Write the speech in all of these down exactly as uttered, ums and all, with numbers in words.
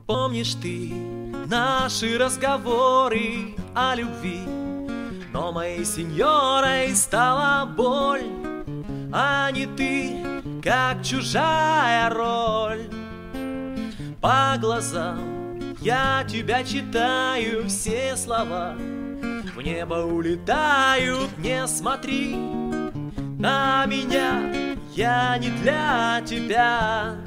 Помнишь ты наши разговоры о любви? Но моей сеньорой стала боль, а не ты, как чужая роль. По глазам я тебя читаю, все слова в небо улетают. Не смотри на меня, я не для тебя.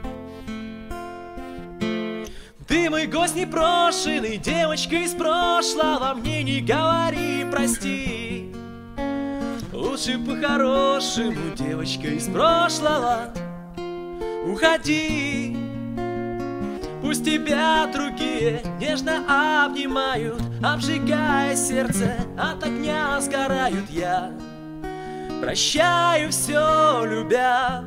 Ты мой гость непрошенный, девочка из прошлого, мне не говори прости. Лучше по-хорошему, девочка из прошлого, уходи. Пусть тебя другие нежно обнимают, обжигая сердце, от огня сгорают. Я прощаю все, любя.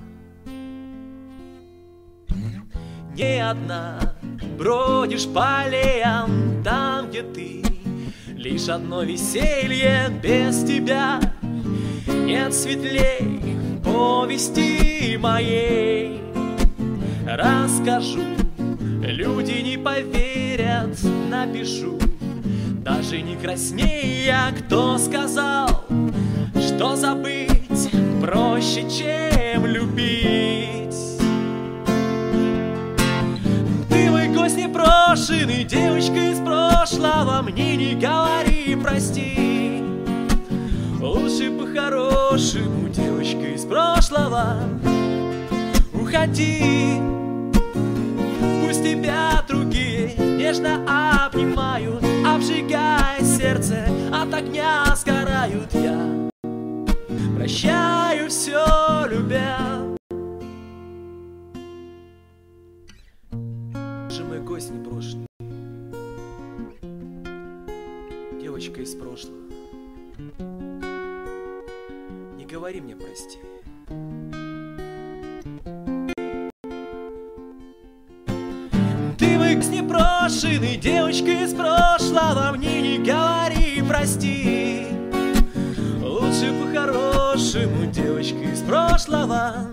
Не одна бродишь по аллеям, там, где ты, лишь одно веселье без тебя. Нет светлей повести моей. Расскажу, люди не поверят, напишу, даже не краснея. Кто сказал, что забыть проще, чем любить? Гость непрошенный, девочка из прошлого, мне не говори прости. Лучше по-хорошему, девочка из прошлого, уходи. Пусть тебя другие нежно обнимают, обжигая сердце, от огня сгорают. Я прощаю все, любя. Мой гость непрошенный, девочка из прошлого, не говори мне прости. Ты мой гость непрошенный, девочка из прошлого, мне не говори прости. Лучше по-хорошему, девочка из прошлого,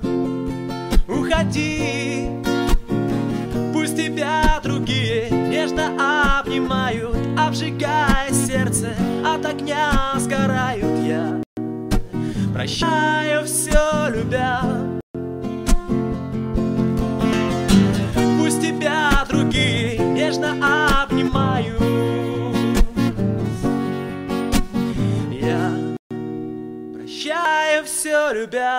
уходи. Пусть тебя другие нежно обнимают, обжигая сердце, от огня сгорают. Я прощаю все, любя. Пусть тебя другие нежно обнимают. Я прощаю все, любя.